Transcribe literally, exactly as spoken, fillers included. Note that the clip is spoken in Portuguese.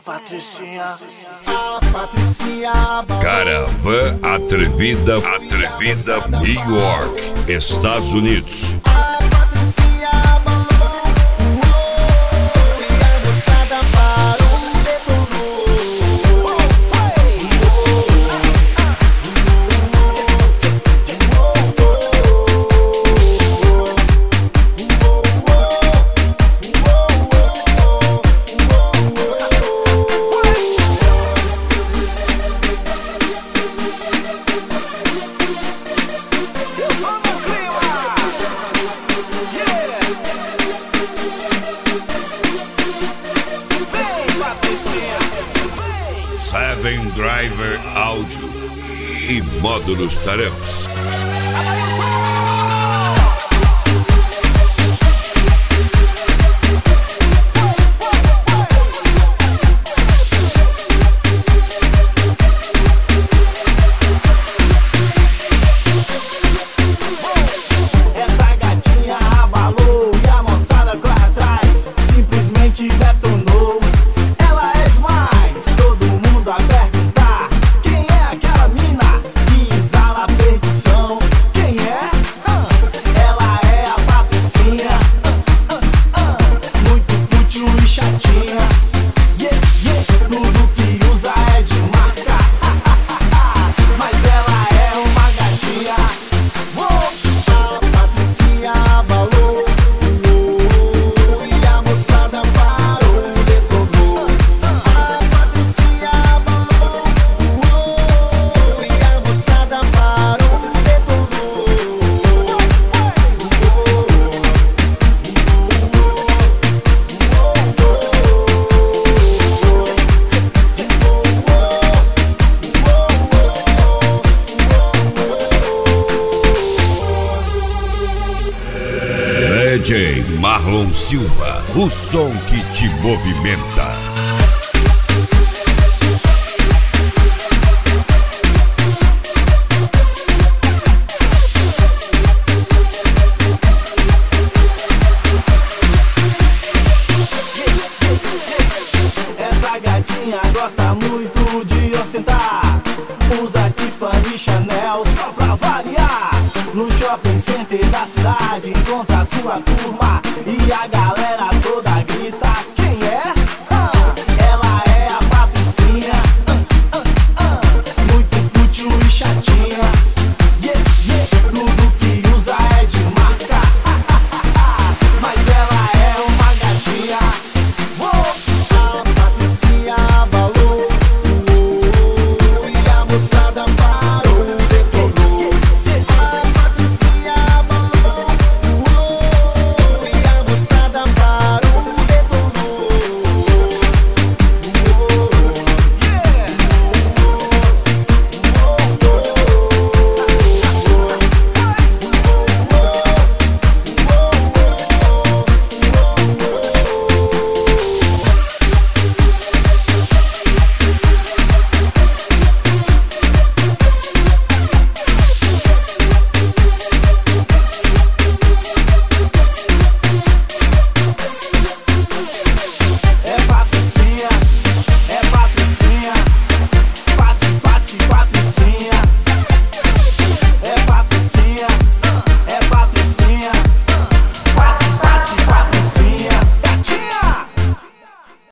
Patricinha, a Patricinha. Caravan Atrevida, Atrevida, New York, Estados Unidos. A Patricinha abalou, uou, e a moçada parou, detonou. Seven Driver Áudio e módulos Taramps. Essa gatinha abalou e a moçada corre atrás, simplesmente detonou. Ela é demais, todo mundo a perguntar: quem é aquela mina que exala a perdição? Quem é? Ah, ela é a Patricinha, ah, ah, ah, muito fútil e chatinha. Yeah, yeah, tudo que usa é de marca, mas ela é uma gatinha. Uou, a Patricinha abalou, uou, e a moçada parou, detonou. A Patricinha abalou, uou, e a moçada parou, detonou. D J Marlon Silva, o som que te movimenta. Essa gatinha gosta muito de ostentar, usa Tiffany e Chanel só pra variar. No shopping center da cidade encontra sua turma e a galera